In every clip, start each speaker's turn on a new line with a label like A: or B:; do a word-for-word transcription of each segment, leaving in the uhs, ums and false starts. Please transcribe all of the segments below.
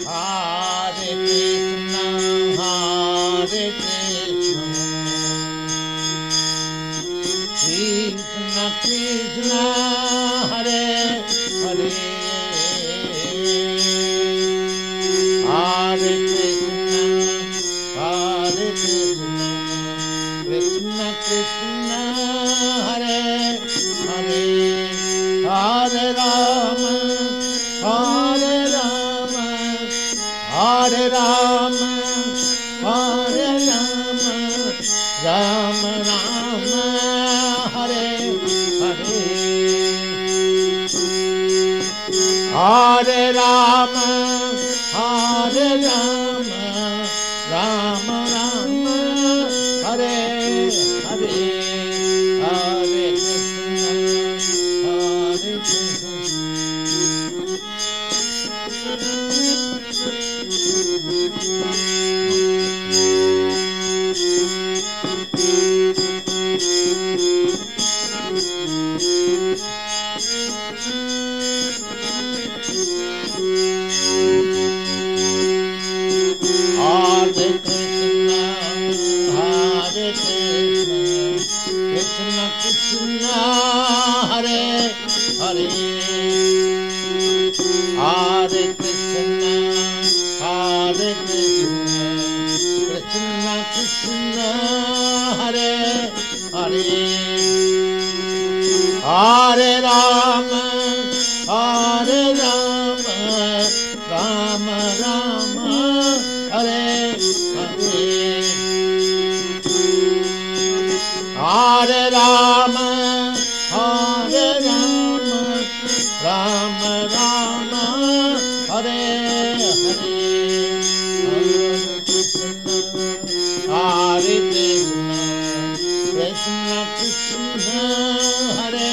A: Hare Krishna, Hare Krishna, Krishna Krishna, Hare Hare, Hare Krishna, Hare Krishna, Krishna Krishna, Hare Hare, Hare Rama, Hare Rama, Hare Rama, Hare Rama, Rama Rama, Hare Hare, Hare Rama, Hare Rama, Rama Rama, Hare Hare, Hare Krishna, Hare Krishna. Hare Krishna, Hare Krishna, Krishna Krishna, Hare Hare, Hare Krishna, Hare Krishna, Krishna Krishna, Hare Hare, Hare Rama, Hare Rama, Rama Rama, Hare Hare, Hare Rama, Hare Rama, Rama Rama, Hare Hare, Hare Krishna, Hare Krishna, Krishna Krishna, Hare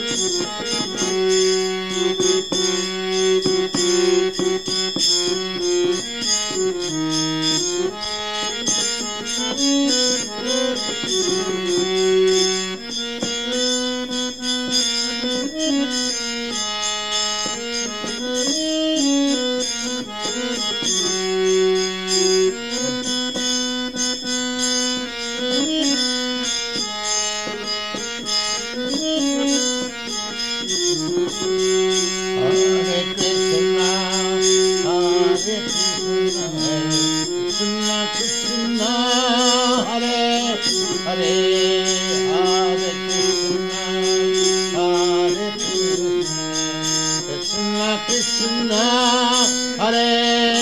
A: Hare Krishna, Hare Krishna, Krishna Krishna, Hare Hare, Hare Krishna, Hare Krishna, Krishna Krishna, Hare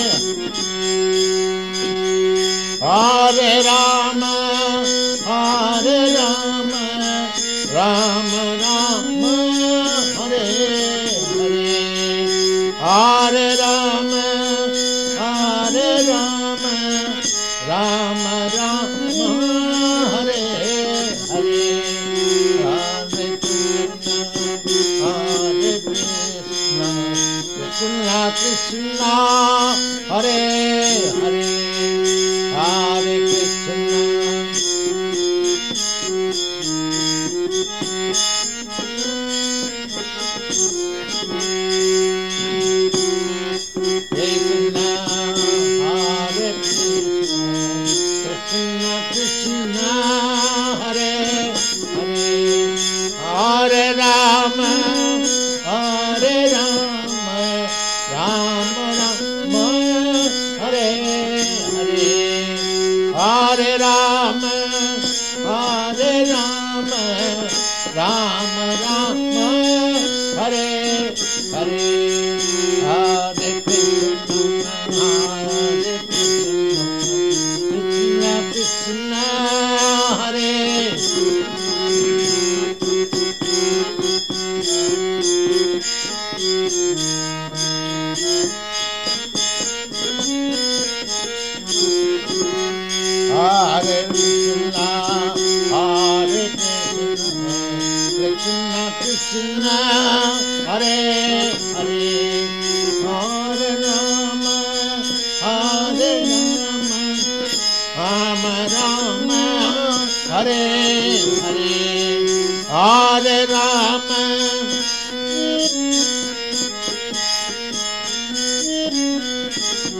A: Hare Rama, Hare Rama, Rama Rama, Hare Hare, Hare Rama, Hare Rama, Rama Rama, Hare Hare, Hare Krishna, Hare Krishna, Krishna Krishna, Hare Hare, Hare Krishna. Krishna, Hare Krishna, Krishna Krishna, Hare Hare, Hare Rama, Hare Rama, Rama Rama, Hare Hare, Hare Rama, Hare Rama, Rama Rama, Hare Hare, Hare Krishna, Hare Krishna, Krishna Krishna, Hare Hare Krishna, Hare Krishna, Krishna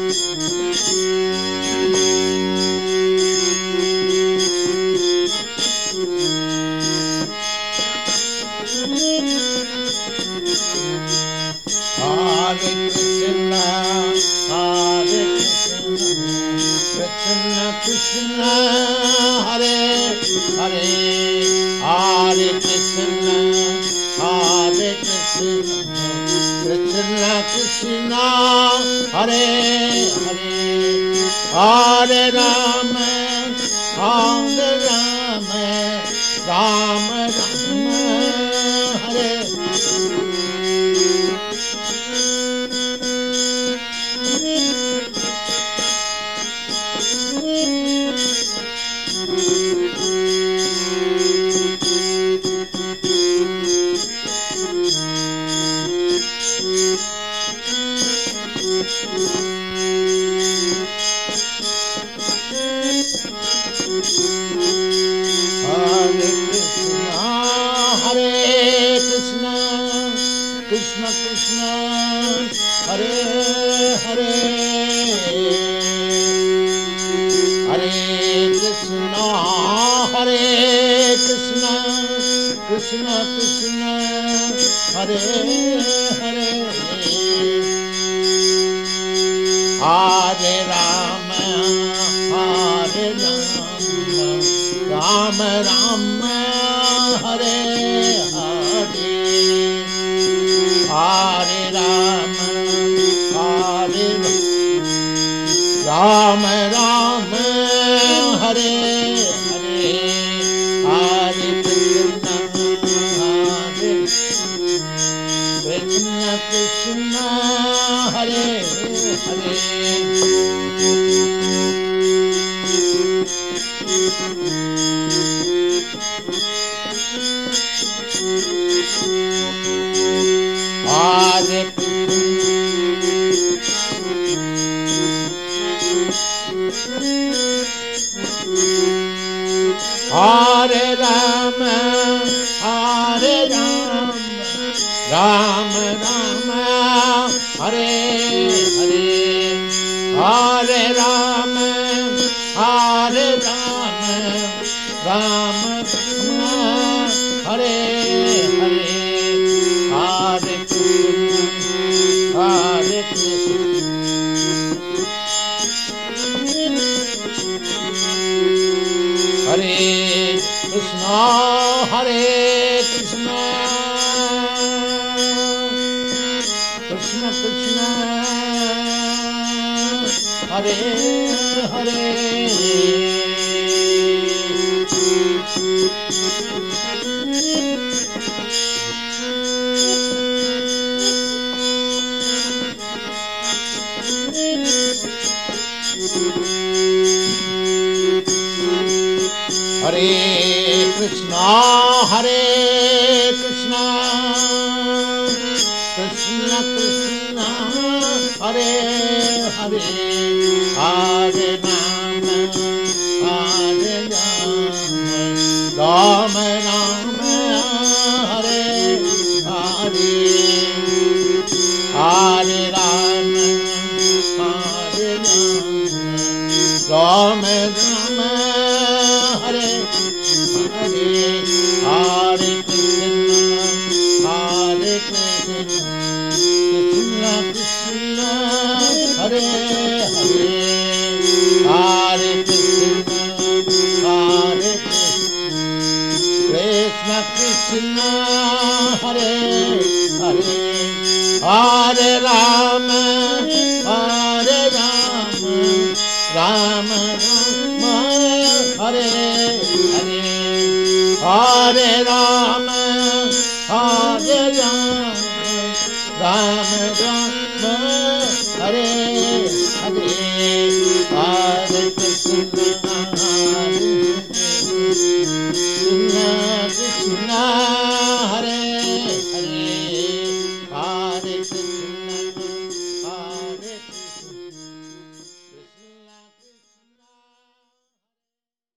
A: Hare Rama,